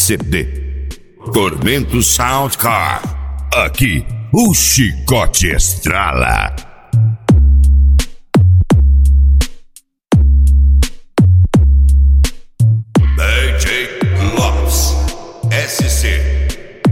CD. Tormento Soundcar. Aqui o chicote estrala. DJ Lopes SC.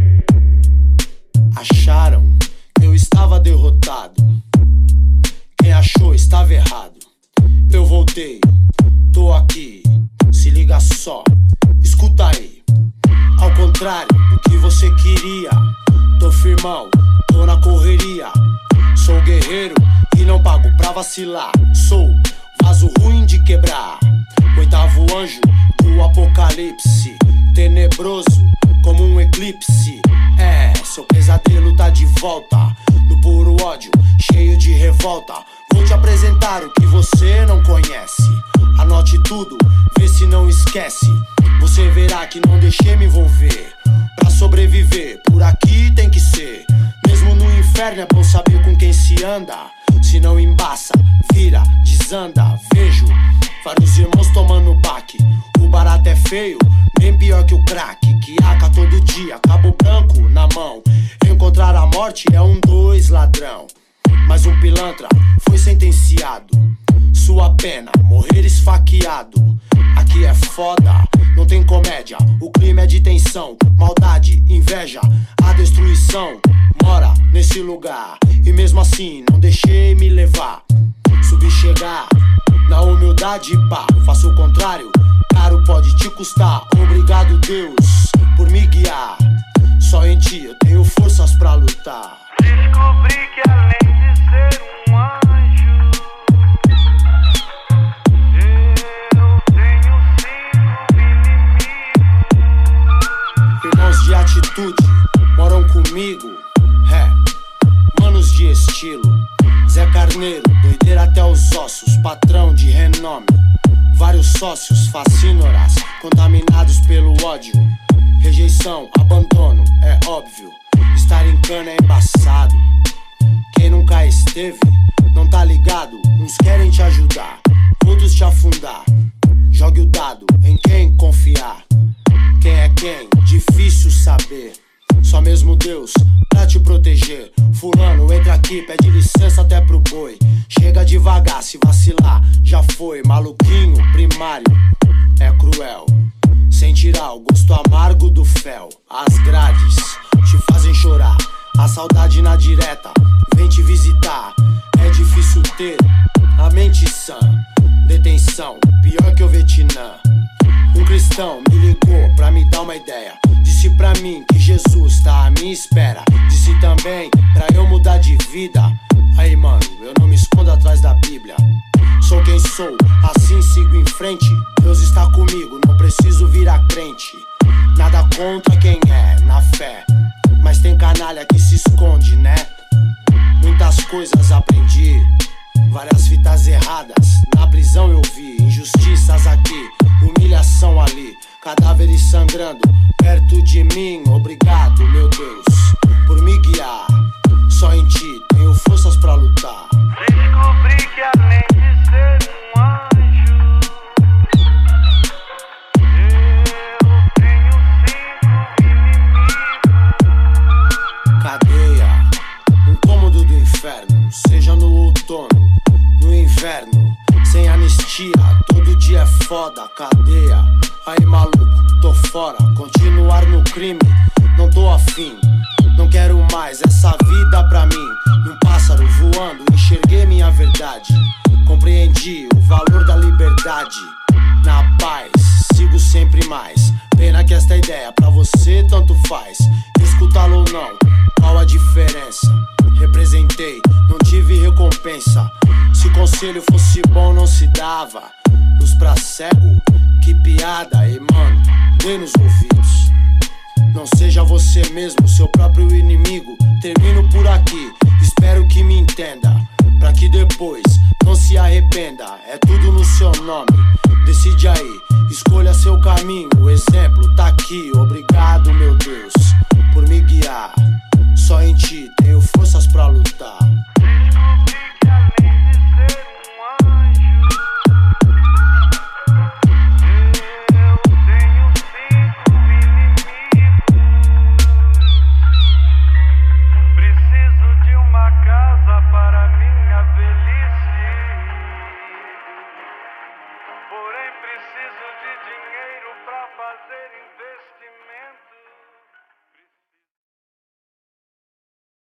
Acharam que eu estava derrotado. Quem achou estava errado. Eu voltei, tô aqui. Se liga só, escuta aí. Ao contrário do que você queria, tô firmão, tô na correria. Sou guerreiro e não pago pra vacilar. Sou vaso ruim de quebrar, oitavo anjo do apocalipse, tenebroso como um eclipse. Seu pesadelo tá de volta, no puro ódio, cheio de revolta. Vou te apresentar o que você não conhece. Anote tudo, vê se não esquece. Você verá que não deixei me envolver. Pra sobreviver, por aqui tem que ser. Mesmo no inferno é bom saber com quem se anda. Se não embaça, vira, desanda. Vejo vários irmãos tomando baque. O barato é feio, bem pior que o crack. Que aca todo dia, cabo branco na mão. Encontrar a morte é 2 ladrão. Mas um pilantra foi sentenciado. Sua pena, morrer esfaqueado. Aqui é foda, não tem comédia. O clima é de tensão, maldade, inveja. A destruição mora nesse lugar. E mesmo assim não deixei me levar. Subi chegar, na humildade pá. Faço o contrário, caro pode te custar. Obrigado Deus por me guiar. Só em ti eu tenho forças pra lutar. Descobri que além de ser um anjo, eu tenho 5 inimigos. Irmãos de atitude moram comigo. Manos de estilo. Zé Carneiro, doideira até os ossos. Patrão de renome. Vários sócios, fascínoras, contaminados pelo ódio. Rejeição, abandono, é óbvio. Estar em cana é embaçado. Quem nunca esteve, não tá ligado. Uns querem te ajudar, outros te afundar. Jogue o dado em quem confiar. Quem é quem? Difícil saber. Só mesmo Deus pra te proteger. Fulano, entra aqui, pede licença até pro boi. Chega devagar, se vacilar, já foi. Maluquinho, primário, é cruel. Sem tirar o gosto amargo do fel. As grades te fazem chorar. A saudade na direta vem te visitar. É difícil ter a mente sã. Detenção, pior que o Vietnã. Um cristão me ligou pra me dar uma ideia. Disse pra mim que Jesus tá à minha espera. Disse também pra eu mudar de vida. Aí mano, eu não me escondo atrás da Bíblia. Sou quem sou, assim sigo em frente. Deus está comigo, não preciso virar crente. Nada contra quem é na fé, mas tem canalha que se esconde, né? Muitas coisas aprendi, várias fitas erradas. Na prisão eu vi injustiças aqui, humilhação ali, cadáveres sangrando perto de mim. Obrigado, meu Deus, por me guiar. Só em ti tenho forças pra lutar. Descobri que além de ser um anjo, eu tenho 5 inimigos. Cadeia, um cômodo do inferno. Seja no outono, no inverno. Sem anistia, todo dia é foda. Cadeia, aí maluco, tô fora. Continuar no crime, não tô afim. Não quero mais essa vida pra mim. Num pássaro voando, enxerguei minha verdade. Compreendi o valor da liberdade. Na paz, sigo sempre mais. Pena que esta ideia pra você tanto faz. Escutá-lo ou não, qual a diferença? Representei, não tive recompensa. Se conselho fosse bom não se dava. Luz pra cego, que piada. E mano, dê nos ouvidos. Não seja você mesmo, seu próprio inimigo. Termino por aqui, espero que me entenda. Pra que depois não se arrependa. É tudo no seu nome, decide aí. Escolha seu caminho, o exemplo tá aqui. Obrigado, meu Deus, por me guiar. Só em ti tenho forças pra lutar. Descobri que além de ser um anjo, eu tenho 5 inimigos. prazer em